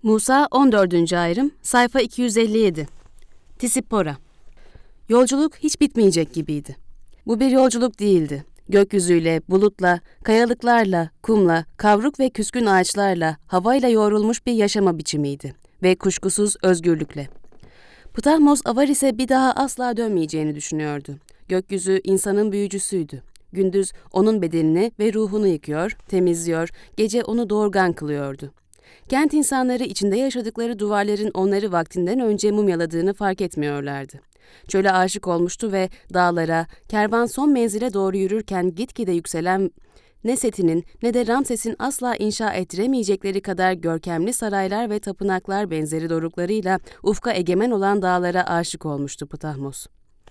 Musa 14. ayrım, sayfa 257. Tisipora. Yolculuk hiç bitmeyecek gibiydi. Bu bir yolculuk değildi. Gökyüzüyle, bulutla, kayalıklarla, kumla, kavruk ve küskün ağaçlarla, havayla yoğrulmuş bir yaşama biçimiydi ve kuşkusuz özgürlükle. Ptahmos Avaris'e bir daha asla dönmeyeceğini düşünüyordu. Gökyüzü insanın büyücüsüydü. Gündüz onun bedenini ve ruhunu yıkıyor, temizliyor, gece onu doğurgan kılıyordu. Kent insanları içinde yaşadıkları duvarların onları vaktinden önce mumyaladığını fark etmiyorlardı. Çöle aşık olmuştu ve dağlara, kervan son menzile doğru yürürken gitgide yükselen ne Seti'nin ne de Ramses'in asla inşa ettiremeyecekleri kadar görkemli saraylar ve tapınaklar benzeri doruklarıyla ufka egemen olan dağlara aşık olmuştu Ptahmos.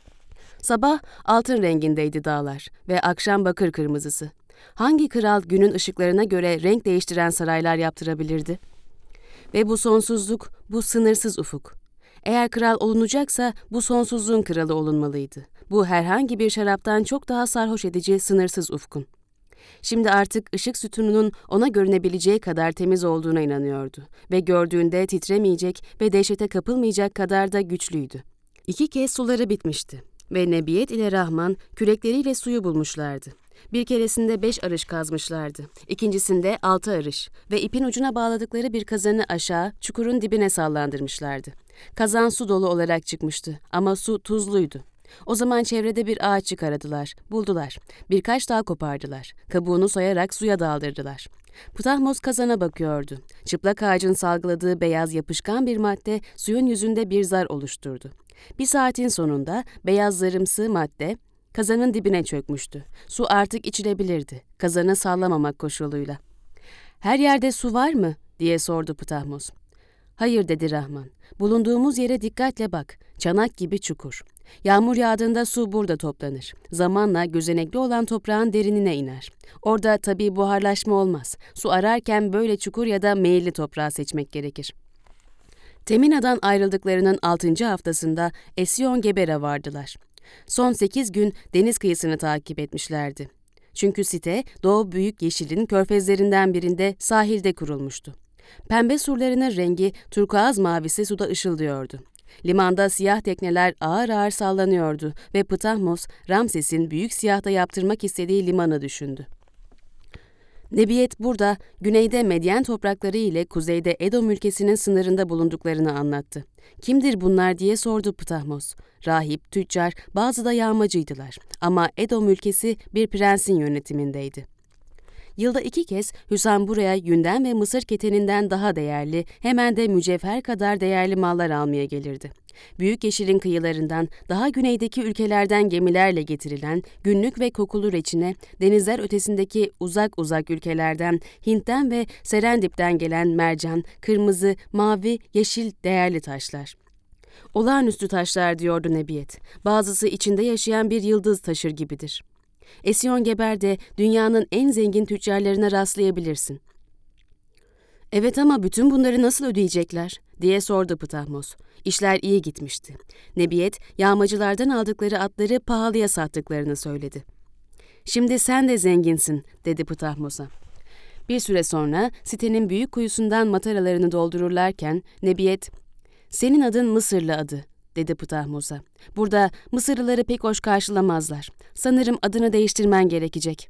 Sabah altın rengindeydi dağlar ve akşam bakır kırmızısı. Hangi kral günün ışıklarına göre renk değiştiren saraylar yaptırabilirdi? Ve bu sonsuzluk, bu sınırsız ufuk. Eğer kral olunacaksa bu sonsuzluğun kralı olunmalıydı. Bu herhangi bir şaraptan çok daha sarhoş edici sınırsız ufkun. Şimdi artık ışık sütununun ona görünebileceği kadar temiz olduğuna inanıyordu ve gördüğünde titremeyecek ve dehşete kapılmayacak kadar da güçlüydü. 2 kez suları bitmişti ve Nebiyet ile Rahman kürekleriyle suyu bulmuşlardı. Bir keresinde 5 arış kazmışlardı, ikincisinde 6 arış ve ipin ucuna bağladıkları bir kazanı aşağı çukurun dibine sallandırmışlardı. Kazan su dolu olarak çıkmıştı ama su tuzluydu. O zaman çevrede bir ağaç çıkardılar, buldular. Birkaç dal kopardılar, kabuğunu soyarak suya daldırdılar. Ptahmos kazana bakıyordu. Çıplak ağacın salgıladığı beyaz yapışkan bir madde suyun yüzünde bir zar oluşturdu. Bir saatin sonunda beyaz zarımsı madde kazanın dibine çökmüştü. Su artık içilebilirdi, kazanı sallamamak koşuluyla. "Her yerde su var mı?" diye sordu Ptahmos. "Hayır," dedi Rahman. "Bulunduğumuz yere dikkatle bak. Çanak gibi çukur. Yağmur yağdığında su burada toplanır. Zamanla gözenekli olan toprağın derinine iner. Orada tabii buharlaşma olmaz. Su ararken böyle çukur ya da meyilli toprağı seçmek gerekir." Temina'dan ayrıldıklarının 6. haftasında Esyon-Geber'e vardılar. Son 8 gün deniz kıyısını takip etmişlerdi. Çünkü site Doğu Büyük Yeşil'in körfezlerinden birinde sahilde kurulmuştu. Pembe surlarının rengi turkuaz mavisi suda ışıldıyordu. Limanda siyah tekneler ağır ağır sallanıyordu ve Ptahmos, Ramses'in büyük siyahta yaptırmak istediği limanı düşündü. Nebiyet burada, güneyde Medyen toprakları ile kuzeyde Edom ülkesinin sınırında bulunduklarını anlattı. "Kimdir bunlar?" diye sordu Ptahmos. Rahip, tüccar, bazı da yağmacıydılar ama Edom ülkesi bir prensin yönetimindeydi. Yılda 2 kez Hüsam buraya yünden ve mısır keteninden daha değerli, hemen de mücevher kadar değerli mallar almaya gelirdi. Büyük Yeşil'in kıyılarından, daha güneydeki ülkelerden gemilerle getirilen günlük ve kokulu reçine, denizler ötesindeki uzak ülkelerden, Hint'ten ve Serendip'ten gelen mercan, kırmızı, mavi, yeşil değerli taşlar. "Olağanüstü taşlar," diyordu Nebiyet. "Bazısı içinde yaşayan bir yıldız taşır gibidir." Esyon-Geber'de dünyanın en zengin tüccarlarına rastlayabilirsin. "Evet ama bütün bunları nasıl ödeyecekler?" diye sordu Ptahmos. İşler iyi gitmişti. Nebiyet, yağmacılardan aldıkları atları pahalıya sattıklarını söyledi. "Şimdi sen de zenginsin," dedi Ptahmos'a. Bir süre sonra sitenin büyük kuyusundan mataralarını doldururlarken Nebiyet, "Senin adın Mısırlı adı," dedi Ptahmos'a. "Burada Mısırlıları pek hoş karşılamazlar. Sanırım adını değiştirmen gerekecek."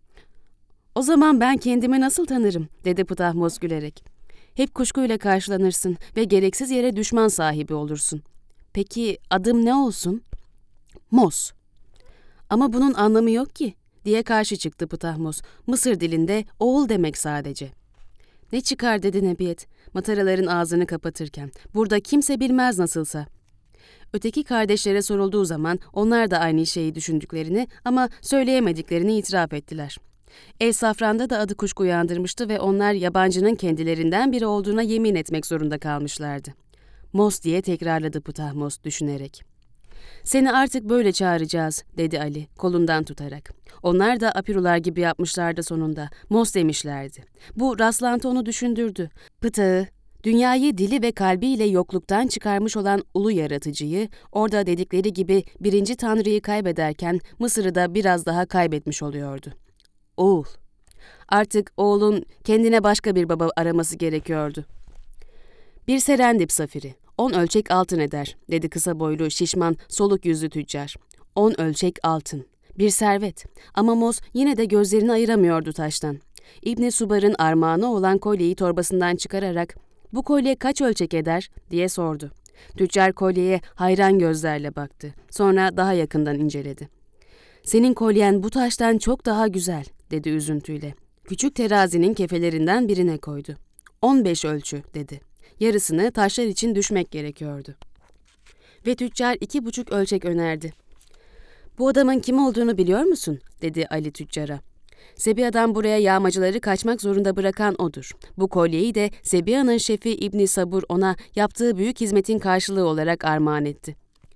"O zaman ben kendimi nasıl tanırım?" dedi Ptahmos gülerek. "Hep kuşkuyla karşılanırsın ve gereksiz yere düşman sahibi olursun." "Peki adım ne olsun?" "Mos." "Ama bunun anlamı yok ki," diye karşı çıktı Ptahmos. "Mısır dilinde oğul demek sadece." "Ne çıkar?" dedi Nebiyet, mataraların ağzını kapatırken. "Burada kimse bilmez nasılsa." Öteki kardeşlere sorulduğu zaman onlar da aynı şeyi düşündüklerini ama söyleyemediklerini itiraf ettiler. El Safran'da da adı kuşku uyandırmıştı ve onlar yabancının kendilerinden biri olduğuna yemin etmek zorunda kalmışlardı. "Mos," diye tekrarladı Ptahmos düşünerek. "Seni artık böyle çağıracağız," dedi Ali kolundan tutarak. Onlar da Apirular gibi yapmışlardı sonunda. Mos demişlerdi. Bu rastlantı onu düşündürdü. Ptah'ı, dünyayı dili ve kalbiyle yokluktan çıkarmış olan ulu yaratıcıyı, orada dedikleri gibi 1. Tanrı'yı kaybederken Mısır'ı da biraz daha kaybetmiş oluyordu. Oğul. Artık oğlun kendine başka bir baba araması gerekiyordu. Bir Serendip safiri. 10 ölçek altın eder, dedi kısa boylu, şişman, soluk yüzlü tüccar. 10 ölçek altın. Bir servet. Ama Moz yine de gözlerini ayıramıyordu taştan. İbni Subar'ın armağanı olan kolyeyi torbasından çıkararak "Bu kolye kaç ölçek eder?" diye sordu. Tüccar kolyeye hayran gözlerle baktı. Sonra daha yakından inceledi. "Senin kolyen bu taştan çok daha güzel," dedi üzüntüyle. Küçük terazinin kefelerinden birine koydu. 15 ölçü, dedi. Yarısını taşlar için düşmek gerekiyordu. Ve tüccar 2,5 ölçek önerdi. "Bu adamın kim olduğunu biliyor musun?" dedi Ali tüccara. "Sebiha'dan buraya yağmacıları kaçmak zorunda bırakan odur. Bu kolyeyi de Sebiha'nın şefi İbni Sabur ona yaptığı büyük hizmetin karşılığı olarak armağan etti."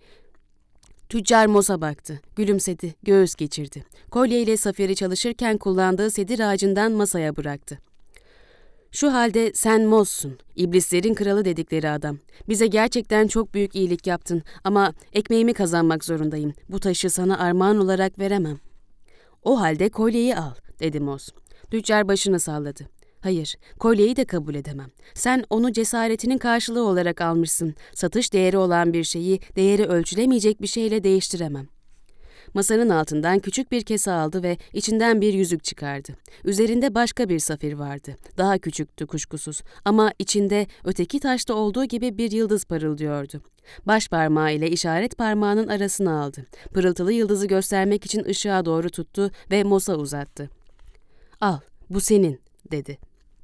Tüccar Moz'a baktı, gülümsedi, göğüs geçirdi. Kolyeyle safiri çalışırken kullandığı sedir ağacından masaya bıraktı. "Şu halde sen Moz'sun, iblislerin kralı dedikleri adam. Bize gerçekten çok büyük iyilik yaptın ama ekmeğimi kazanmak zorundayım. Bu taşı sana armağan olarak veremem." "O halde kolyeyi al," dedi Moz. Tüccar başını salladı. "Hayır, kolyeyi de kabul edemem. Sen onu cesaretinin karşılığı olarak almışsın. Satış değeri olan bir şeyi değeri ölçülemeyecek bir şeyle değiştiremem." Masanın altından küçük bir kese aldı ve içinden bir yüzük çıkardı. Üzerinde başka bir safir vardı. Daha küçüktü kuşkusuz ama içinde öteki taşta olduğu gibi bir yıldız parıldıyordu. Baş parmağı ile işaret parmağının arasına aldı. Pırıltılı yıldızı göstermek için ışığa doğru tuttu ve Moz'a uzattı. "Al, bu senin," dedi.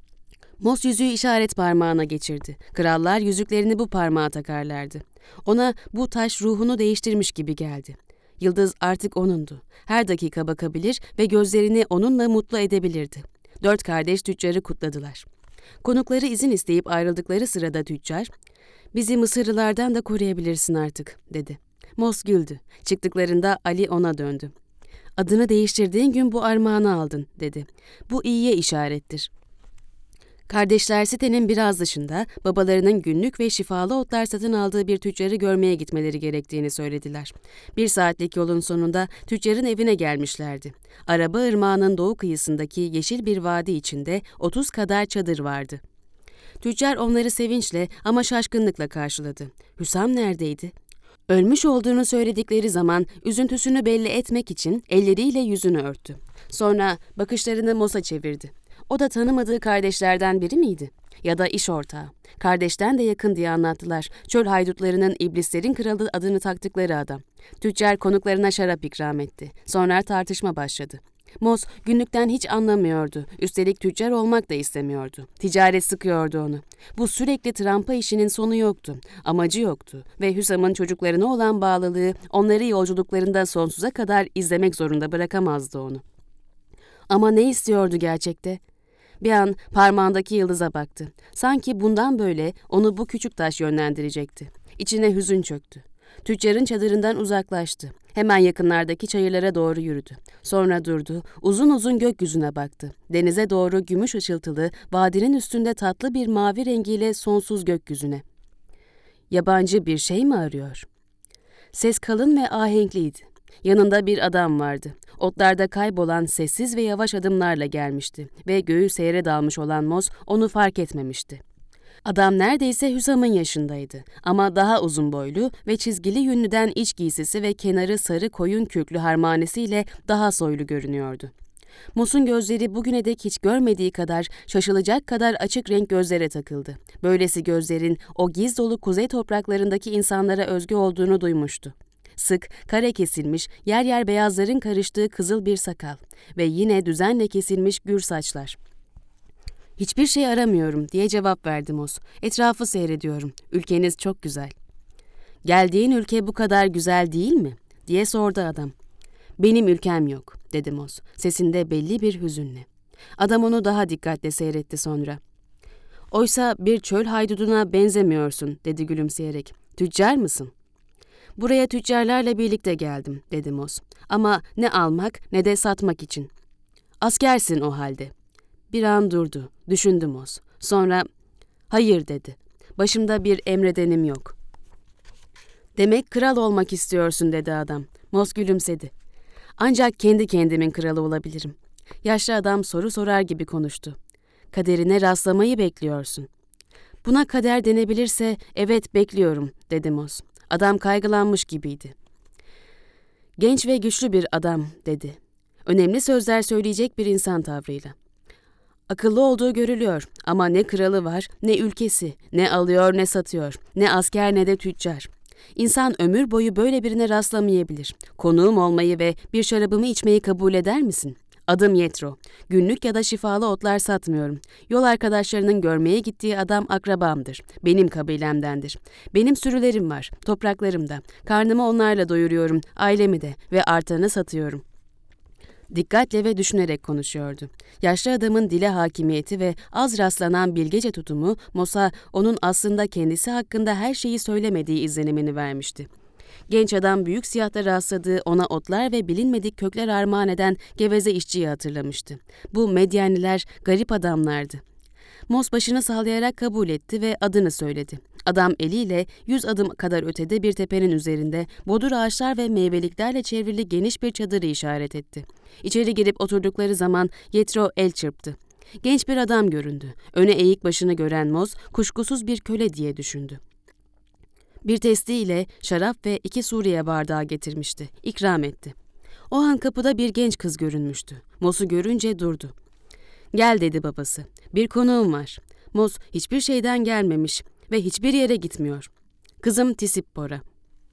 Moz yüzüğü işaret parmağına geçirdi. Krallar yüzüklerini bu parmağa takarlardı. Ona bu taş ruhunu değiştirmiş gibi geldi. Yıldız artık onundu. Her dakika bakabilir ve gözlerini onunla mutlu edebilirdi. 4 kardeş tüccarı kutladılar. Konukları izin isteyip ayrıldıkları sırada tüccar, "Bizi Mısırlılardan da koruyabilirsin artık," dedi. Moz güldü. Çıktıklarında Ali ona döndü. "Adını değiştirdiğin gün bu armağanı aldın," dedi. "Bu iyiye işarettir." Kardeşler sitenin biraz dışında babalarının günlük ve şifalı otlar satın aldığı bir tüccarı görmeye gitmeleri gerektiğini söylediler. 1 saatlik yolun sonunda tüccarın evine gelmişlerdi. Araba ırmağının doğu kıyısındaki yeşil bir vadi içinde 30 kadar çadır vardı. Tüccar onları sevinçle ama şaşkınlıkla karşıladı. Hüsam neredeydi? Ölmüş olduğunu söyledikleri zaman üzüntüsünü belli etmek için elleriyle yüzünü örttü. Sonra bakışlarını Moz'a çevirdi. O da tanımadığı kardeşlerden biri miydi? Ya da iş ortağı. Kardeşten de yakın diye anlattılar. Çöl haydutlarının iblislerin kralı adını taktıkları adam. Tüccar konuklarına şarap ikram etti. Sonra tartışma başladı. Moz günlükten hiç anlamıyordu. Üstelik tüccar olmak da istemiyordu. Ticaret sıkıyordu onu. Bu sürekli trampa işinin sonu yoktu. Amacı yoktu. Ve Hüsam'ın çocuklarına olan bağlılığı onları yolculuklarında sonsuza kadar izlemek zorunda bırakamazdı onu. Ama ne istiyordu gerçekte? Bir an parmağındaki yıldıza baktı. Sanki bundan böyle onu bu küçük taş yönlendirecekti. İçine hüzün çöktü. Tüccarın çadırından uzaklaştı. Hemen yakınlardaki çayırlara doğru yürüdü. Sonra durdu, uzun uzun gökyüzüne baktı. Denize doğru gümüş ışıltılı, vadinin üstünde tatlı bir mavi rengiyle sonsuz gökyüzüne. Yabancı bir şey mi arıyor? Ses kalın ve ahenkliydi. Yanında bir adam vardı. Otlarda kaybolan sessiz ve yavaş adımlarla gelmişti ve göğü seyre dalmış olan Moz onu fark etmemişti. Adam neredeyse Hüsam'ın yaşındaydı ama daha uzun boylu ve çizgili yünlüden iç giysisi ve kenarı sarı koyun kürklü harmanesiyle daha soylu görünüyordu. Moz'un gözleri bugüne dek hiç görmediği kadar, şaşılacak kadar açık renk gözlere takıldı. Böylesi gözlerin o giz dolu kuzey topraklarındaki insanlara özgü olduğunu duymuştu. Sık, kare kesilmiş, yer yer beyazların karıştığı kızıl bir sakal ve yine düzenle kesilmiş gür saçlar. "Hiçbir şey aramıyorum," diye cevap verdi Moz. "Etrafı seyrediyorum. Ülkeniz çok güzel." "Geldiğin ülke bu kadar güzel değil mi?" diye sordu adam. "Benim ülkem yok," dedi Moz, sesinde belli bir hüzünle. Adam onu daha dikkatle seyretti sonra. "Oysa bir çöl hayduduna benzemiyorsun," dedi gülümseyerek. "Tüccar mısın?" "Buraya tüccarlarla birlikte geldim," dedi Moz. "Ama ne almak ne de satmak için." "Askersin o halde." Bir an durdu, düşündü Moz. Sonra, "Hayır," dedi. "Başımda bir emredenim yok." "Demek kral olmak istiyorsun," dedi adam. Moz gülümsedi. "Ancak kendi kendimin kralı olabilirim." Yaşlı adam soru sorar gibi konuştu. "Kaderine rastlamayı bekliyorsun." Buna kader denebilirse evet bekliyorum, dedi Moss. Adam kaygılanmış gibiydi. Genç ve güçlü bir adam, dedi. Önemli sözler söyleyecek bir insan tavrıyla. Akıllı olduğu görülüyor ama ne kralı var, ne ülkesi, ne alıyor ne satıyor, ne asker ne de tüccar. İnsan ömür boyu böyle birine rastlamayabilir. Konuğum olmayı ve bir şarabımı içmeyi kabul eder misin? Adım Yetro. Günlük ya da şifalı otlar satmıyorum. Yol arkadaşlarının görmeye gittiği adam akrabamdır. Benim kabilemdendir. Benim sürülerim var, topraklarımda. Karnımı onlarla doyuruyorum, ailemi de ve artanı satıyorum. Dikkatle ve düşünerek konuşuyordu. Yaşlı adamın dile hakimiyeti ve az rastlanan bilgece tutumu, Moss'a onun aslında kendisi hakkında her şeyi söylemediği izlenimini vermişti. Genç adam büyük siyahta rastladığı ona otlar ve bilinmedik kökler armağan eden geveze işçiyi hatırlamıştı. Bu Medyaniler garip adamlardı. Moss başını sallayarak kabul etti ve adını söyledi. Adam eliyle 100 adım kadar ötede bir tepenin üzerinde bodur ağaçlar ve meyveliklerle çevrili geniş bir çadırı işaret etti. İçeri girip oturdukları zaman Yetro el çırptı. Genç bir adam göründü. Öne eğik başını gören Moss kuşkusuz bir köle diye düşündü. Bir testiyle şarap ve 2 Suriye bardağı getirmişti. İkram etti. O an kapıda bir genç kız görünmüştü. Moss'u görünce durdu. Gel, dedi babası. Bir konuğum var. Moss hiçbir şeyden gelmemiş ve hiçbir yere gitmiyor. Kızım Tisippora.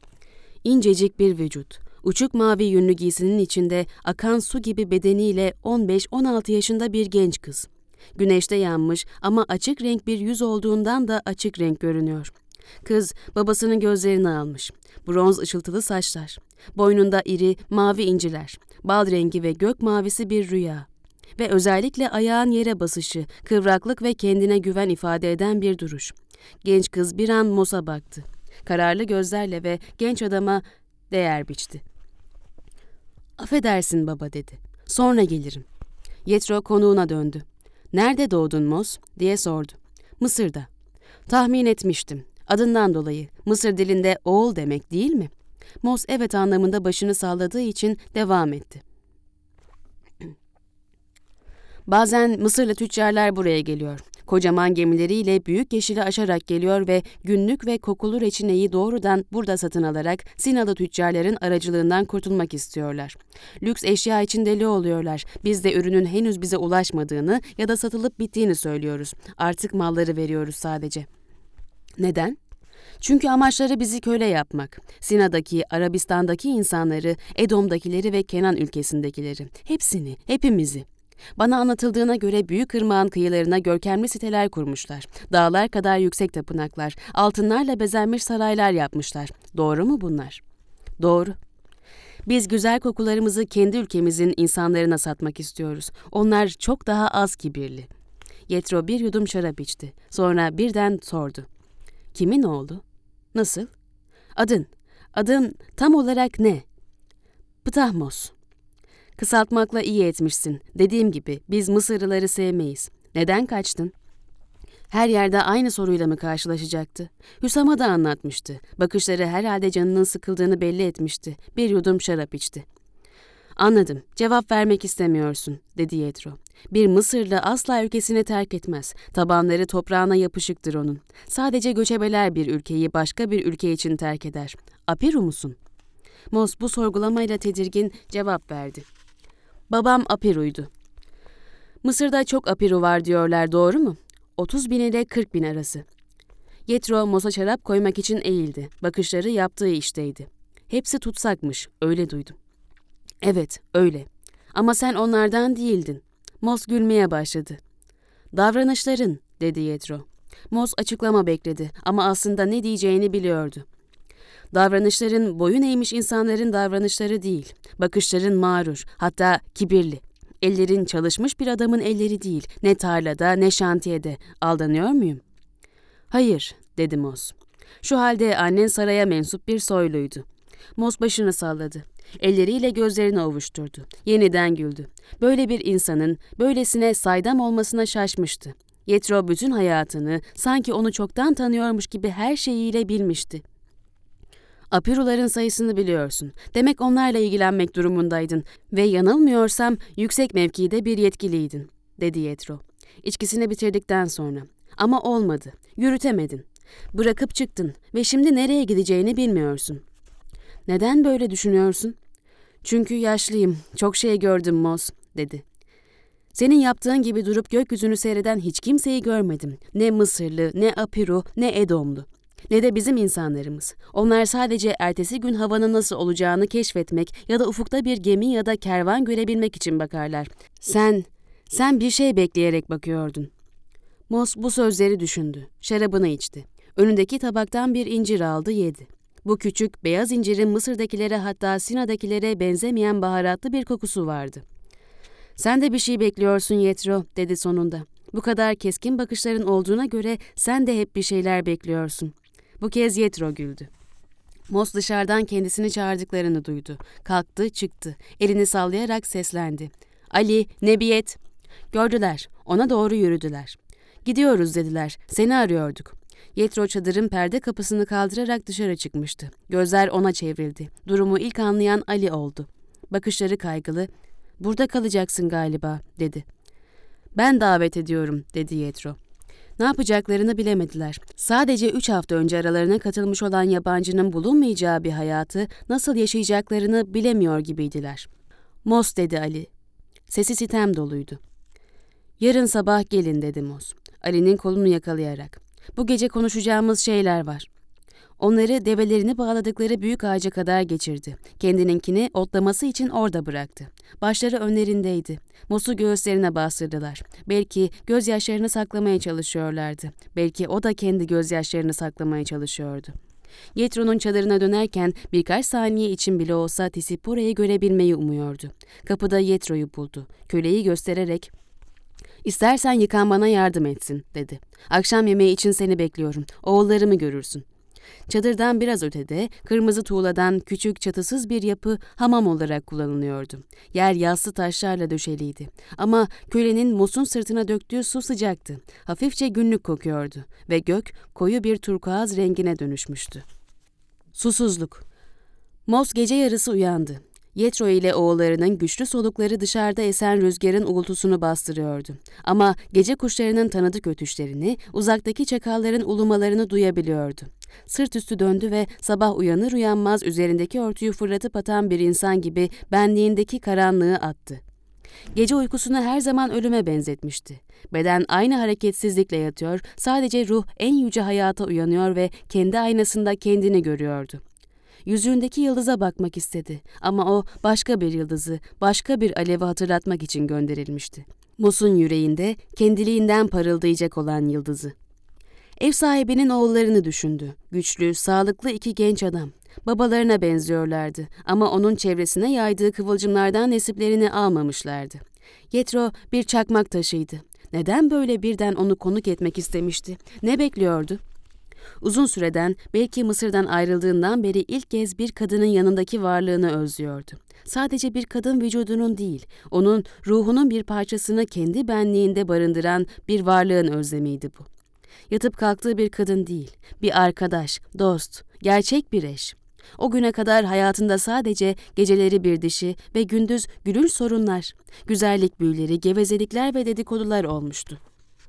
İncecik bir vücut. Uçuk mavi yünlü giysinin içinde akan su gibi bedeniyle 15-16 yaşında bir genç kız. Güneşte yanmış ama açık renk bir yüz olduğundan da açık renk görünüyor. Kız babasının gözlerini almış. Bronz ışıltılı saçlar. Boynunda iri mavi inciler. Bal rengi ve gök mavisi bir rüya. Ve özellikle ayağın yere basışı, kıvraklık ve kendine güven ifade eden bir duruş. Genç kız bir an Moss'a baktı. Kararlı gözlerle ve genç adama değer biçti. Affedersin baba, dedi. Sonra gelirim. Yetro konuğuna döndü. Nerede doğdun Moss, diye sordu. Mısır'da. Tahmin etmiştim. Adından dolayı Mısır dilinde oğul demek değil mi? Moss evet anlamında başını salladığı için devam etti. Bazen Mısırlı tüccarlar buraya geliyor. Kocaman gemileriyle büyük yeşili aşarak geliyor ve günlük ve kokulu reçineyi doğrudan burada satın alarak Sinalı tüccarların aracılığından kurtulmak istiyorlar. Lüks eşya için deli oluyorlar. Biz de ürünün henüz bize ulaşmadığını ya da satılıp bittiğini söylüyoruz. Artık malları veriyoruz sadece. Neden? Çünkü amaçları bizi köle yapmak. Sina'daki, Arabistan'daki insanları, Edom'dakileri ve Kenan ülkesindekileri. Hepsini, hepimizi. Bana anlatıldığına göre büyük ırmağın kıyılarına görkemli siteler kurmuşlar. Dağlar kadar yüksek tapınaklar, altınlarla bezenmiş saraylar yapmışlar. Doğru mu bunlar? Doğru. Biz güzel kokularımızı kendi ülkemizin insanlarına satmak istiyoruz. Onlar çok daha az kibirli. Yetro bir yudum şarap içti. Sonra birden sordu. Kimin oğlu? Nasıl? Adın tam olarak ne? Ptahmos. Kısaltmakla iyi etmişsin. Dediğim gibi biz Mısırlıları sevmeyiz. Neden kaçtın? Her yerde aynı soruyla mı karşılaşacaktı? Hüsam'a da anlatmıştı. Bakışları herhalde canının sıkıldığını belli etmişti. Bir yudum şarap içti. Anladım. Cevap vermek istemiyorsun, dedi Yetro. Bir Mısırlı asla ülkesini terk etmez. Tabanları toprağına yapışıktır onun. Sadece göçebeler bir ülkeyi başka bir ülke için terk eder. Apiru musun? Moss bu sorgulamayla tedirgin cevap verdi. Babam Apiru'ydu. Mısır'da çok Apiru var diyorlar, doğru mu? 30 bin ile 40 bin arası. Yetro Moss'a şarap koymak için eğildi. Bakışları yaptığı işteydi. Hepsi tutsakmış, öyle duydum. Evet, öyle. Ama sen onlardan değildin. Moss gülmeye başladı. Davranışların, dedi Yetro. Moss açıklama bekledi ama aslında ne diyeceğini biliyordu. Davranışların boyun eğmiş insanların davranışları değil. Bakışların mağrur, hatta kibirli. Ellerin çalışmış bir adamın elleri değil. Ne tarlada ne şantiyede. Aldanıyor muyum? Hayır, dedi Moss. Şu halde annen saraya mensup bir soyluydu. Moss başını salladı. Elleriyle gözlerini ovuşturdu. Yeniden güldü. Böyle bir insanın böylesine saydam olmasına şaşmıştı. Yetro bütün hayatını sanki onu çoktan tanıyormuş gibi her şeyiyle bilmişti. Apiruların sayısını biliyorsun. Demek onlarla ilgilenmek durumundaydın ve yanılmıyorsam yüksek mevkide bir yetkiliydin, dedi Yetro. İçkisini bitirdikten sonra. Ama olmadı. Yürütemedin. Bırakıp çıktın ve şimdi nereye gideceğini bilmiyorsun. Neden böyle düşünüyorsun? Çünkü yaşlıyım, çok şey gördüm Moz, dedi. Senin yaptığın gibi durup gökyüzünü seyreden hiç kimseyi görmedim. Ne Mısırlı, ne Apiru, ne Edomlu. Ne de bizim insanlarımız. Onlar sadece ertesi gün havanın nasıl olacağını keşfetmek ya da ufukta bir gemi ya da kervan görebilmek için bakarlar. Sen bir şey bekleyerek bakıyordun. Moz bu sözleri düşündü. Şarabını içti. Önündeki tabaktan bir incir aldı, yedi. Bu küçük, beyaz incirin Mısır'dakilere hatta Sina'dakilere benzemeyen baharatlı bir kokusu vardı. Sen de bir şey bekliyorsun Yetro, dedi sonunda. Bu kadar keskin bakışların olduğuna göre sen de hep bir şeyler bekliyorsun. Bu kez Yetro güldü. Moz dışarıdan kendisini çağırdıklarını duydu. Kalktı, çıktı. Elini sallayarak seslendi. Ali, Nebiyet. Gördüler, ona doğru yürüdüler. Gidiyoruz dediler, seni arıyorduk. Yetro çadırın perde kapısını kaldırarak dışarı çıkmıştı. Gözler ona çevrildi. Durumu ilk anlayan Ali oldu. Bakışları kaygılı, burada kalacaksın galiba, dedi. Ben davet ediyorum, dedi Yetro. Ne yapacaklarını bilemediler. Sadece 3 hafta önce aralarına katılmış olan yabancının bulunmayacağı bir hayatı nasıl yaşayacaklarını bilemiyor gibiydiler. Moz, dedi Ali. Sesi sitem doluydu. Yarın sabah gelin, dedi Moz, Ali'nin kolunu yakalayarak. Bu gece konuşacağımız şeyler var. Onları develerini bağladıkları büyük ağaca kadar geçirdi. Kendininkini otlaması için orada bıraktı. Başları önlerindeydi. Mos'u göğüslerine bastırdılar. Belki gözyaşlarını saklamaya çalışıyorlardı. Belki o da kendi gözyaşlarını saklamaya çalışıyordu. Yetro'nun çadırına dönerken birkaç saniye için bile olsa Tisippora'yı görebilmeyi umuyordu. Kapıda Yetro'yu buldu. Köleyi göstererek "İstersen yıkan bana yardım etsin," dedi. "Akşam yemeği için seni bekliyorum. Oğullarımı görürsün." Çadırdan biraz ötede kırmızı tuğladan küçük çatısız bir yapı hamam olarak kullanılıyordu. Yer yassı taşlarla döşeliydi. Ama kölenin Mos'un sırtına döktüğü su sıcaktı. Hafifçe günlük kokuyordu ve gök koyu bir turkuaz rengine dönüşmüştü. Susuzluk. Mos gece yarısı uyandı. Yetro ile oğullarının güçlü solukları dışarıda esen rüzgarın uğultusunu bastırıyordu. Ama gece kuşlarının tanıdık ötüşlerini, uzaktaki çakalların ulumalarını duyabiliyordu. Sırt üstü döndü ve sabah uyanır uyanmaz üzerindeki örtüyü fırlatıp atan bir insan gibi benliğindeki karanlığı attı. Gece uykusunu her zaman ölüme benzetmişti. Beden aynı hareketsizlikle yatıyor, sadece ruh en yüce hayata uyanıyor ve kendi aynasında kendini görüyordu. Yüzüğündeki yıldıza bakmak istedi ama o başka bir yıldızı, başka bir alevi hatırlatmak için gönderilmişti. Mos'un yüreğinde kendiliğinden parıldayacak olan yıldızı. Ev sahibinin oğullarını düşündü. Güçlü, sağlıklı iki genç adam. Babalarına benziyorlardı ama onun çevresine yaydığı kıvılcımlardan nesiplerini almamışlardı. Yetro bir çakmak taşıydı. Neden böyle birden onu konuk etmek istemişti? Ne bekliyordu? Uzun süreden, belki Mısır'dan ayrıldığından beri ilk kez bir kadının yanındaki varlığını özlüyordu. Sadece bir kadın vücudunun değil, onun ruhunun bir parçasını kendi benliğinde barındıran bir varlığın özlemiydi bu. Yatıp kalktığı bir kadın değil, bir arkadaş, dost, gerçek bir eş. O güne kadar hayatında sadece geceleri bir dişi ve gündüz gülünç sorunlar, güzellik büyüleri, gevezelikler ve dedikodular olmuştu.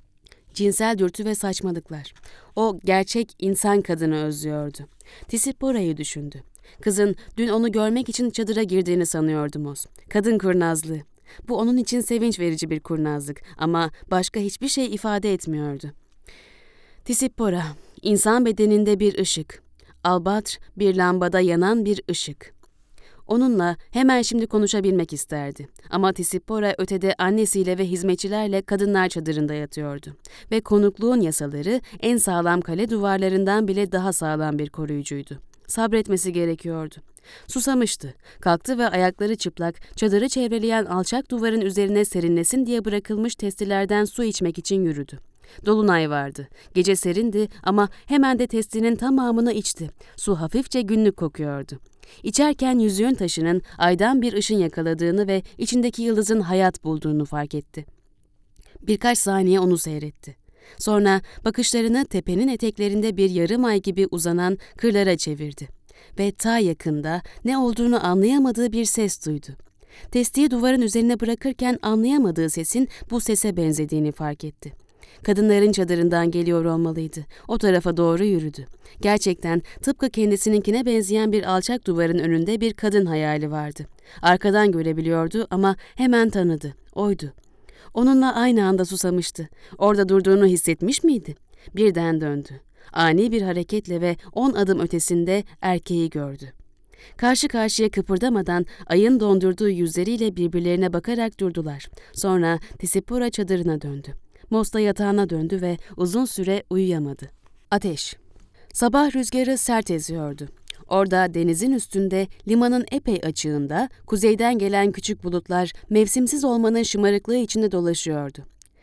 Cinsel dürtü ve saçmalıklar. O gerçek insan kadını özlüyordu. Tisippora'yı düşündü. Kızın dün onu görmek için çadıra girdiğini sanıyordu Mos. Kadın kurnazlığı. Bu onun için sevinç verici bir kurnazlık ama başka hiçbir şey ifade etmiyordu. Tisippora, insan bedeninde bir ışık. Albatr, bir lambada yanan bir ışık. Onunla hemen şimdi konuşabilmek isterdi. Ama Tisippora ötede annesiyle ve hizmetçilerle kadınlar çadırında yatıyordu. Ve konukluğun yasaları en sağlam kale duvarlarından bile daha sağlam bir koruyucuydu. Sabretmesi gerekiyordu. Susamıştı. Kalktı ve ayakları çıplak, çadırı çevreleyen alçak duvarın üzerine serinlesin diye bırakılmış testilerden su içmek için yürüdü. Dolunay vardı. Gece serindi ama hemen de testinin tamamını içti. Su hafifçe günlük kokuyordu. İçerken yüzüğün taşının aydan bir ışın yakaladığını ve içindeki yıldızın hayat bulduğunu fark etti. Birkaç saniye onu seyretti. Sonra bakışlarını tepenin eteklerinde bir yarım ay gibi uzanan kırlara çevirdi. Ve ta yakında ne olduğunu anlayamadığı bir ses duydu. Testiyi duvarın üzerine bırakırken anlayamadığı sesin bu sese benzediğini fark etti. Kadınların çadırından geliyor olmalıydı. O tarafa doğru yürüdü. Gerçekten tıpkı kendisininkine benzeyen bir alçak duvarın önünde bir kadın hayali vardı. Arkadan görebiliyordu ama hemen tanıdı. Oydu. Onunla aynı anda susamıştı. Orada durduğunu hissetmiş miydi? Birden döndü. Ani bir hareketle ve 10 adım ötesinde erkeği gördü. Karşı karşıya kıpırdamadan ayın dondurduğu yüzleriyle birbirlerine bakarak durdular. Sonra Tisipora çadırına döndü. Mos da yatağına döndü ve uzun süre uyuyamadı. Ateş. Sabah rüzgarı sert eziyordu. Orada denizin üstünde, limanın epey açığında, kuzeyden gelen küçük bulutlar mevsimsiz olmanın şımarıklığı içinde dolaşıyordu.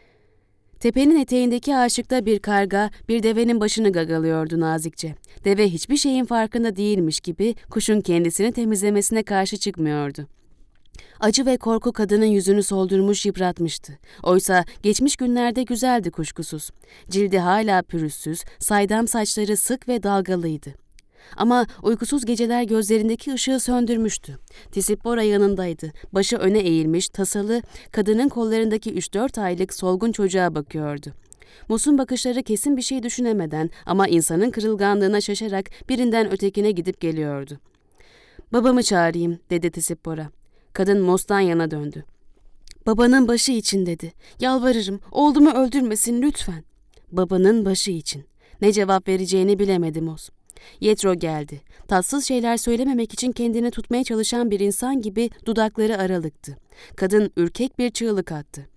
Tepenin eteğindeki ağaçlıkta bir karga, bir devenin başını gagalıyordu nazikçe. Deve hiçbir şeyin farkında değilmiş gibi kuşun kendisini temizlemesine karşı çıkmıyordu. Acı ve korku kadının yüzünü soldurmuş, yıpratmıştı. Oysa geçmiş günlerde güzeldi kuşkusuz. Cildi hala pürüzsüz, saydam saçları sık ve dalgalıydı. Ama uykusuz geceler gözlerindeki ışığı söndürmüştü. Tisipora yanındaydı. Başı öne eğilmiş, tasalı, kadının kollarındaki 3-4 aylık solgun çocuğa bakıyordu. Mos'un bakışları kesin bir şey düşünemeden ama insanın kırılganlığına şaşarak birinden ötekine gidip geliyordu. "Babamı çağırayım," dedi Tisipora. Kadın Mos'tan yana döndü. "Babanın başı için," dedi. "Yalvarırım, oğlumu öldürmesin lütfen." Babanın başı için. Ne cevap vereceğini bilemedi Mos. Yetro geldi. Tatsız şeyler söylememek için kendini tutmaya çalışan bir insan gibi dudakları aralıktı. Kadın ürkek bir çığlık attı.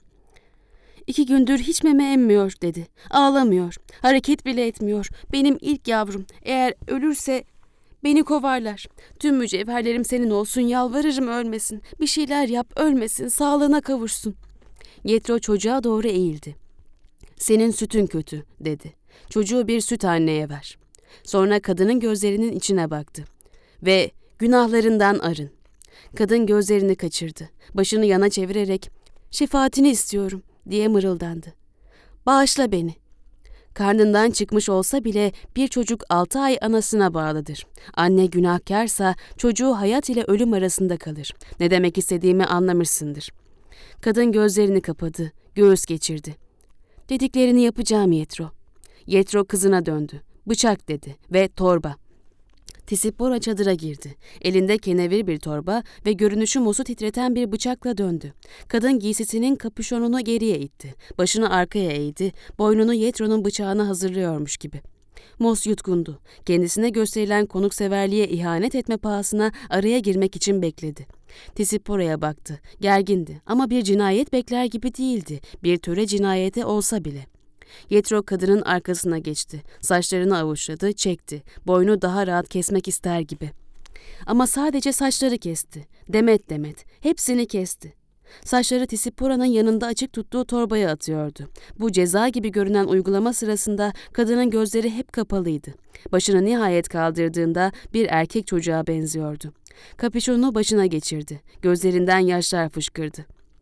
"2 gündür hiç meme emmiyor," dedi. "Ağlamıyor, hareket bile etmiyor. Benim ilk yavrum. Eğer ölürse beni kovarlar. Tüm mücevherlerim senin olsun, yalvarırım ölmesin. Bir şeyler yap, ölmesin, sağlığına kavuşsun." Yetro çocuğa doğru eğildi. "Senin sütün kötü," dedi. "Çocuğu bir süt anneye ver." Sonra kadının gözlerinin içine baktı. "Ve günahlarından arın." Kadın gözlerini kaçırdı. Başını yana çevirerek "Şefaatini istiyorum," diye mırıldandı. "Bağışla beni." Karnından çıkmış olsa bile bir çocuk 6 ay anasına bağlıdır. Anne günahkarsa çocuğu hayat ile ölüm arasında kalır. Ne demek istediğimi anlamışsındır. Kadın gözlerini kapadı, göğüs geçirdi. "Dediklerini yapacağım Yetro." Yetro kızına döndü. "Bıçak," dedi ve torba. Tisipora çadıra girdi. Elinde kenevir bir torba ve görünüşü Mos'u titreten bir bıçakla döndü. Kadın giysisinin kapüşonunu geriye itti. Başını arkaya eğdi, boynunu Yetro'nun bıçağına hazırlıyormuş gibi. Mos yutkundu. Kendisine gösterilen konukseverliğe ihanet etme pahasına araya girmek için bekledi. Tisipora'ya baktı. Gergindi ama bir cinayet bekler gibi değildi. Bir töre cinayeti olsa bile. Yetro kadının arkasına geçti. Saçlarını avuçladı, çekti. Boynu daha rahat kesmek ister gibi. Ama sadece saçları kesti. Demet demet. Hepsini kesti. Saçları Tisipora'nın yanında açık tuttuğu torbaya atıyordu. Bu ceza gibi görünen uygulama sırasında kadının gözleri hep kapalıydı. Başını nihayet kaldırdığında bir erkek çocuğa benziyordu. Kapüşonunu başına geçirdi. Gözlerinden yaşlar fışkırdı.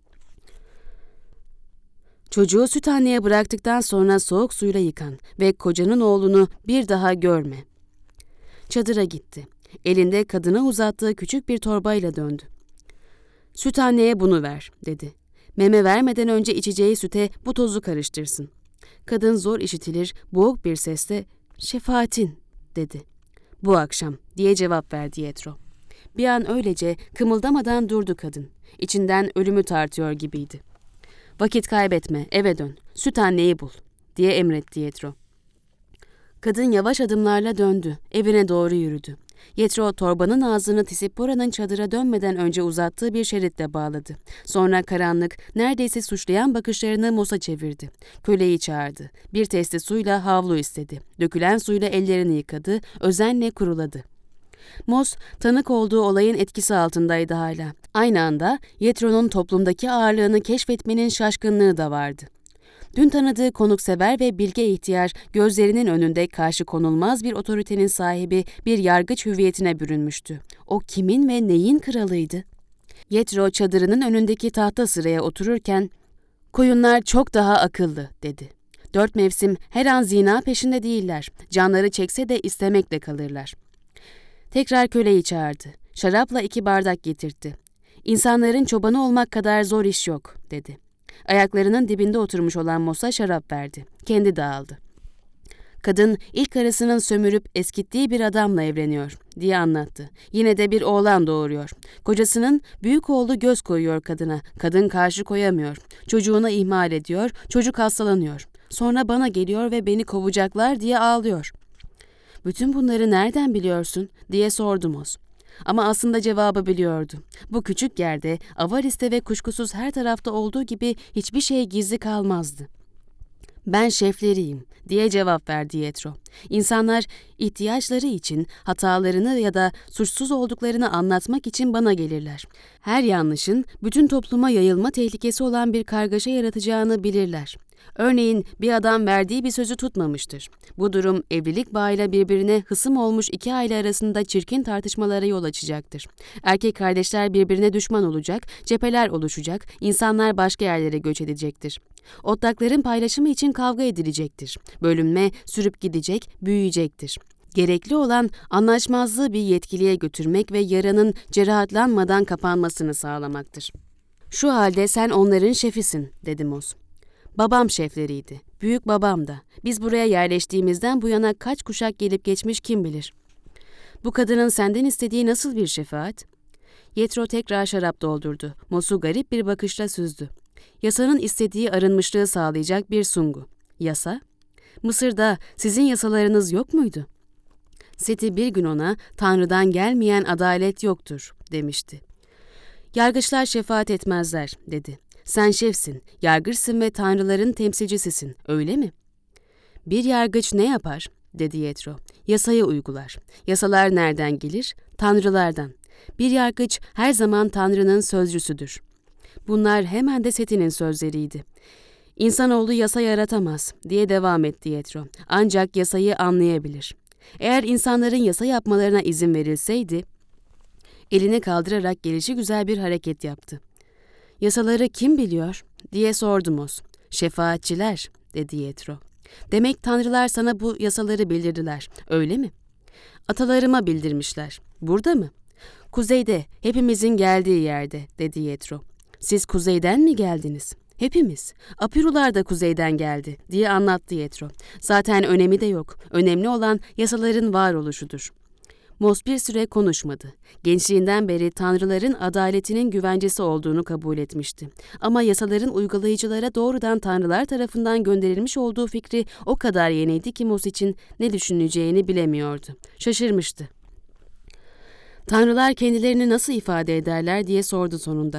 "Çocuğu süt anneye bıraktıktan sonra soğuk suyla yıkan ve kocanın oğlunu bir daha görme." Çadıra gitti. Elinde kadına uzattığı küçük bir torbayla döndü. "Süt anneye bunu ver," dedi. "Meme vermeden önce içeceği süte bu tozu karıştırsın." Kadın zor işitilir, boğuk bir sesle "Şefaatin," dedi. "Bu akşam," diye cevap verdi Yetro. Bir an öylece kımıldamadan durdu kadın. İçinden ölümü tartıyor gibiydi. "Vakit kaybetme, eve dön, süt anneyi bul," diye emretti Yetro. Kadın yavaş adımlarla döndü, evine doğru yürüdü. Yetro torbanın ağzını Tisipora'nın çadıra dönmeden önce uzattığı bir şeritle bağladı. Sonra karanlık, neredeyse suçlayan bakışlarını Mos'a çevirdi. Köleyi çağırdı. Bir testi suyla havlu istedi. Dökülen suyla ellerini yıkadı, özenle kuruladı. Mos, tanık olduğu olayın etkisi altındaydı hala. Aynı anda Yetro'nun toplumdaki ağırlığını keşfetmenin şaşkınlığı da vardı. Dün tanıdığı konuksever ve bilge ihtiyar gözlerinin önünde karşı konulmaz bir otoritenin sahibi bir yargıç hüviyetine bürünmüştü. O kimin ve neyin kralıydı? Yetro çadırının önündeki tahta sıraya otururken "Koyunlar çok daha akıllı," dedi. "4 mevsim her an zina peşinde değiller. Canları çekse de istemekle kalırlar." Tekrar köleyi çağırdı. Şarapla 2 bardak getirtti. "İnsanların çobanı olmak kadar zor iş yok," dedi. Ayaklarının dibinde oturmuş olan Mos'a şarap verdi. Kendi de aldı. Kadın ilk karısının sömürüp eskittiği bir adamla evleniyor diye anlattı. Yine de bir oğlan doğuruyor. Kocasının büyük oğlu göz koyuyor kadına. Kadın karşı koyamıyor. Çocuğunu ihmal ediyor. Çocuk hastalanıyor. Sonra bana geliyor ve beni kovacaklar diye ağlıyor. Bütün bunları nereden biliyorsun diye sordu Mos. Ama aslında cevabı biliyordu. Bu küçük yerde, Avaris'te ve kuşkusuz her tarafta olduğu gibi hiçbir şey gizli kalmazdı. Ben şefleriyim diye cevap verdi Yetro. İnsanlar ihtiyaçları için hatalarını ya da suçsuz olduklarını anlatmak için bana gelirler. Her yanlışın bütün topluma yayılma tehlikesi olan bir kargaşa yaratacağını bilirler. Örneğin bir adam verdiği bir sözü tutmamıştır. Bu durum evlilik bağıyla birbirine hısım olmuş iki aile arasında çirkin tartışmalara yol açacaktır. Erkek kardeşler birbirine düşman olacak, cepheler oluşacak, insanlar başka yerlere göç edecektir. Otlakların paylaşımı için kavga edilecektir. Bölünme sürüp gidecek, büyüyecektir. Gerekli olan anlaşmazlığı bir yetkiliye götürmek ve yaranın cerahatlanmadan kapanmasını sağlamaktır. Şu halde sen onların şefisin, dedi Mos. Babam şefleriydi, büyük babam da. Biz buraya yerleştiğimizden bu yana kaç kuşak gelip geçmiş kim bilir. Bu kadının senden istediği nasıl bir şefaat? Yetro tekrar şarap doldurdu. Mos'u garip bir bakışla süzdü. Yasanın istediği arınmışlığı sağlayacak bir sungu. Yasa? Mısır'da sizin yasalarınız yok muydu? Seti bir gün ona Tanrı'dan gelmeyen adalet yoktur demişti. Yargıçlar şefaat etmezler dedi. Sen şefsin, yargıçsın ve tanrıların temsilcisisin, öyle mi? Bir yargıç ne yapar? Dedi Yetro. Yasayı uygular. Yasalar nereden gelir? Tanrılardan. Bir yargıç her zaman Tanrı'nın sözcüsüdür. Bunlar hemen de Seti'nin sözleriydi. İnsanoğlu yasa yaratamaz diye devam etti Yetro. Ancak yasayı anlayabilir. Eğer insanların yasa yapmalarına izin verilseydi, elini kaldırarak gelişigüzel bir hareket yaptı. Yasaları kim biliyor diye sordu Mos. Şefaatçiler dedi Yetro. Demek tanrılar sana bu yasaları bildirdiler, öyle mi? Atalarıma bildirmişler. Burada mı? Kuzeyde, hepimizin geldiği yerde dedi Yetro. Siz kuzeyden mi geldiniz? Hepimiz. Apirular da kuzeyden geldi diye anlattı Yetro. Zaten önemi de yok. Önemli olan yasaların varoluşudur. Mos bir süre konuşmadı. Gençliğinden beri tanrıların adaletinin güvencesi olduğunu kabul etmişti. Ama yasaların uygulayıcılara doğrudan tanrılar tarafından gönderilmiş olduğu fikri o kadar yeniydi ki Mos için ne düşüneceğini bilemiyordu. Şaşırmıştı. Tanrılar kendilerini nasıl ifade ederler diye sordu sonunda.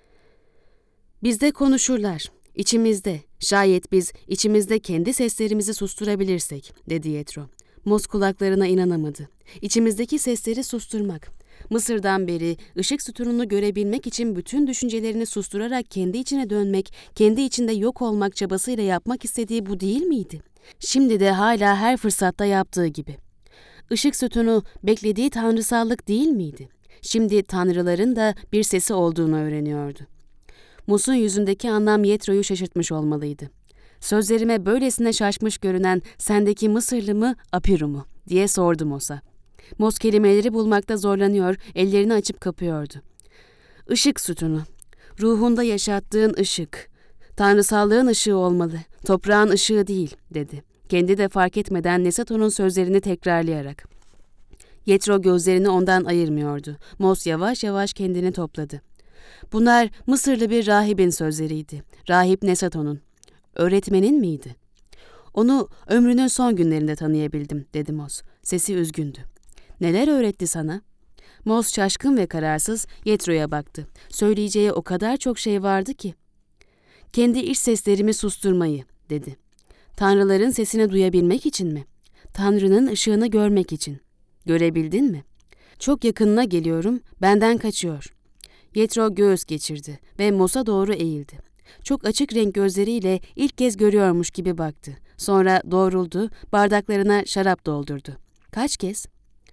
Bizde konuşurlar. İçimizde. Şayet biz içimizde kendi seslerimizi susturabilirsek, dedi Yetro. Mos kulaklarına inanamadı. İçimizdeki sesleri susturmak. Mısır'dan beri ışık sütununu görebilmek için bütün düşüncelerini susturarak kendi içine dönmek, kendi içinde yok olmak çabasıyla yapmak istediği bu değil miydi? Şimdi de hala her fırsatta yaptığı gibi. Işık sütunu beklediği tanrısallık değil miydi? Şimdi tanrıların da bir sesi olduğunu öğreniyordu. Mos'un yüzündeki anlam Yetro'yu şaşırtmış olmalıydı. Sözlerime böylesine şaşmış görünen sendeki Mısırlı mı, Apiru mu diye sordu Mos'a. Mos kelimeleri bulmakta zorlanıyor, ellerini açıp kapıyordu. Işık sütunu, ruhunda yaşattığın ışık, tanrısallığın ışığı olmalı, toprağın ışığı değil, dedi. Kendi de fark etmeden Nesato'nun sözlerini tekrarlayarak. Yetro gözlerini ondan ayırmıyordu. Mos yavaş yavaş kendini topladı. Bunlar Mısırlı bir rahibin sözleriydi. Rahip Nesato'nun. Öğretmenin miydi? Onu ömrünün son günlerinde tanıyabildim, dedi Mos. Sesi üzgündü. Neler öğretti sana? Mos şaşkın ve kararsız Yetro'ya baktı. Söyleyeceği o kadar çok şey vardı ki. Kendi iç seslerimi susturmayı, dedi. Tanrıların sesini duyabilmek için mi? Tanrı'nın ışığını görmek için. Görebildin mi? Çok yakınına geliyorum, benden kaçıyor. Yetro göğüs geçirdi ve Mos'a doğru eğildi. Çok açık renk gözleriyle ilk kez görüyormuş gibi baktı. Sonra doğruldu, bardaklarına şarap doldurdu. Kaç kez?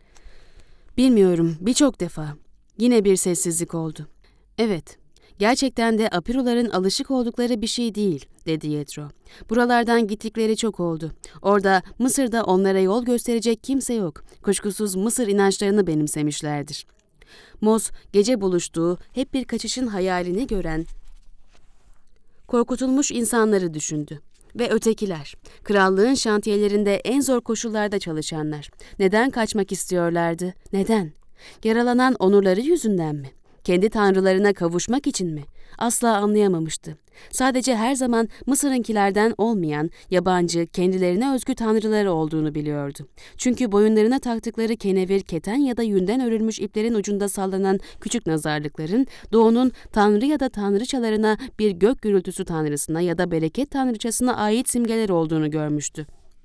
Bilmiyorum, birçok defa. Yine bir sessizlik oldu. Evet, gerçekten de Apiruların alışık oldukları bir şey değil, dedi Yetro. Buralardan gittikleri çok oldu. Orada, Mısır'da onlara yol gösterecek kimse yok. Kuşkusuz Mısır inançlarını benimsemişlerdir. Mos, gece buluştuğu, hep bir kaçışın hayalini gören, Korkutulmuş insanları düşündü. Ve ötekiler, krallığın şantiyelerinde en zor koşullarda çalışanlar. Neden kaçmak istiyorlardı? Neden? Yaralanan onurları yüzünden mi? Kendi tanrılarına kavuşmak için mi? Asla anlayamamıştı. Sadece her zaman Mısır'ınkilerden olmayan, yabancı, kendilerine özgü tanrıları olduğunu biliyordu. Çünkü boyunlarına taktıkları kenevir, keten ya da yünden örülmüş iplerin ucunda sallanan küçük nazarlıkların, doğunun tanrı ya da tanrıçalarına bir gök gürültüsü tanrısına ya da bereket tanrıçasına ait simgeler olduğunu görmüştü.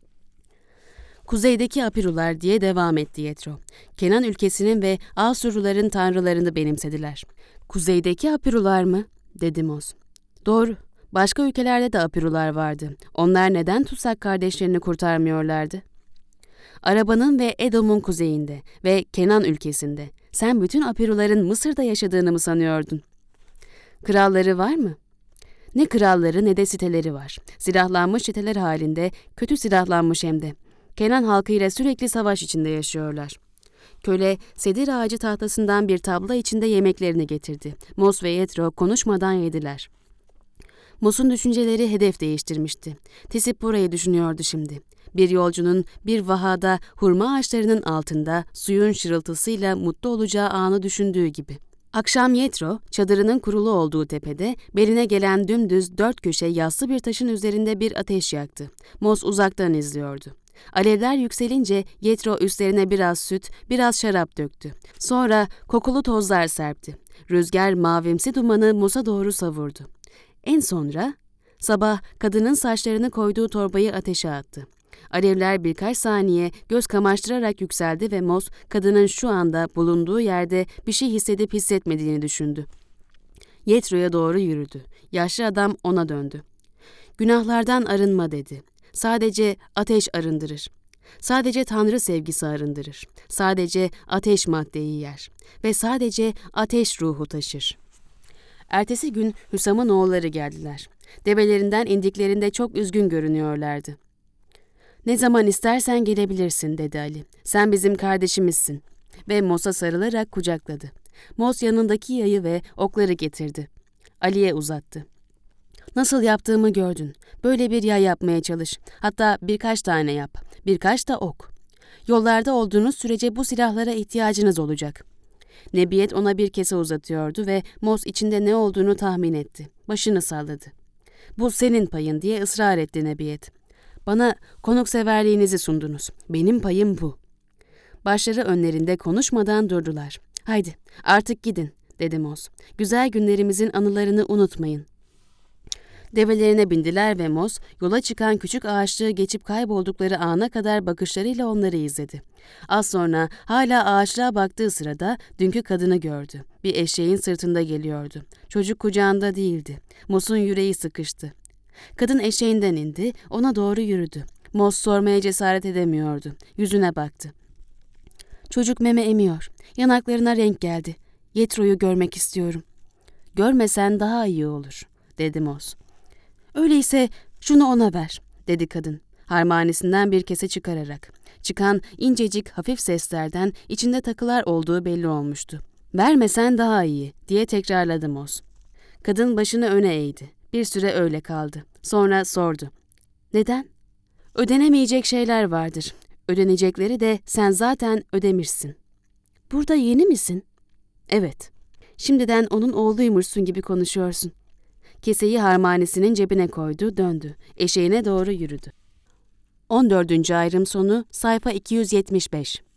Kuzeydeki Apirular diye devam etti Yetro. Kenan ülkesinin ve Asurluların tanrılarını benimsediler. Kuzeydeki Apirular mı? Dedi Mos. Doğru. Başka ülkelerde de Apirular vardı. Onlar neden tutsak kardeşlerini kurtarmıyorlardı? Arabanın ve Edom'un kuzeyinde ve Kenan ülkesinde. Sen bütün Apiruların Mısır'da yaşadığını mı sanıyordun? Kralları var mı? Ne kralları ne de siteleri var. Silahlanmış çeteler halinde, kötü silahlanmış hem de. Kenan halkıyla sürekli savaş içinde yaşıyorlar. Köle, sedir ağacı tahtasından bir tabla içinde yemeklerini getirdi. Mos ve Yetro konuşmadan yediler. Mos'un düşünceleri hedef değiştirmişti. Tisippora'yı düşünüyordu şimdi. Bir yolcunun bir vahada hurma ağaçlarının altında suyun şırıltısıyla mutlu olacağı anı düşündüğü gibi. Akşam Yetro, çadırının kurulu olduğu tepede, beline gelen dümdüz 4 köşe yassı bir taşın üzerinde bir ateş yaktı. Mos uzaktan izliyordu. Alevler yükselince Yetro üstlerine biraz süt, biraz şarap döktü. Sonra kokulu tozlar serpti. Rüzgar mavimsi dumanı Mos'a doğru savurdu. En sonra sabah kadının saçlarını koyduğu torbayı ateşe attı. Alevler birkaç saniye göz kamaştırarak yükseldi ve Mos, kadının şu anda bulunduğu yerde bir şey hissedip hissetmediğini düşündü. Yetro'ya doğru yürüdü. Yaşlı adam ona döndü. Günahlardan arınma dedi. Sadece ateş arındırır. Sadece Tanrı sevgisi arındırır. Sadece ateş maddeyi yer. Ve sadece ateş ruhu taşır. Ertesi gün Hüsam'ın oğulları geldiler. Develerinden indiklerinde çok üzgün görünüyorlardı. "Ne zaman istersen gelebilirsin," dedi Ali. "Sen bizim kardeşimizsin." Ve Mos'a sarılarak kucakladı. Mos yanındaki yayı ve okları getirdi. Ali'ye uzattı. "Nasıl yaptığımı gördün. Böyle bir yay yapmaya çalış. Hatta birkaç tane yap. Birkaç da ok. Yollarda olduğunuz sürece bu silahlara ihtiyacınız olacak." Nebiyet ona bir kese uzatıyordu ve Mos içinde ne olduğunu tahmin etti. Başını salladı. "Bu senin payın," diye ısrar etti Nebiyet. "Bana konukseverliğinizi sundunuz. Benim payım bu." Başları önlerinde konuşmadan durdular. "Haydi artık gidin," dedi Mos. "Güzel günlerimizin anılarını unutmayın." Develerine bindiler ve Mos, yola çıkan küçük ağaçlığı geçip kayboldukları ana kadar bakışlarıyla onları izledi. Az sonra hala ağaçlığa baktığı sırada dünkü kadını gördü. Bir eşeğin sırtında geliyordu. Çocuk kucağında değildi. Mos'un yüreği sıkıştı. Kadın eşeğinden indi, ona doğru yürüdü. Mos sormaya cesaret edemiyordu. Yüzüne baktı. "Çocuk meme emiyor. Yanaklarına renk geldi. Yetro'yu görmek istiyorum." "Görmesen daha iyi olur," dedi Mos. "Öyleyse şunu ona ver," dedi kadın, harmanisinden bir kese çıkararak. Çıkan incecik hafif seslerden içinde takılar olduğu belli olmuştu. "Vermesen daha iyi," diye tekrarladı Mos. Kadın başını öne eğdi. Bir süre öyle kaldı. Sonra sordu. "Neden?" "Ödenemeyecek şeyler vardır. Ödenecekleri de sen zaten ödemişsin." "Burada yeni misin?" "Evet." "Şimdiden onun oğluymuşsun gibi konuşuyorsun." Keseyi harmanisinin cebine koydu, döndü. Eşeğine doğru yürüdü. 14. ayrım sonu sayfa 275.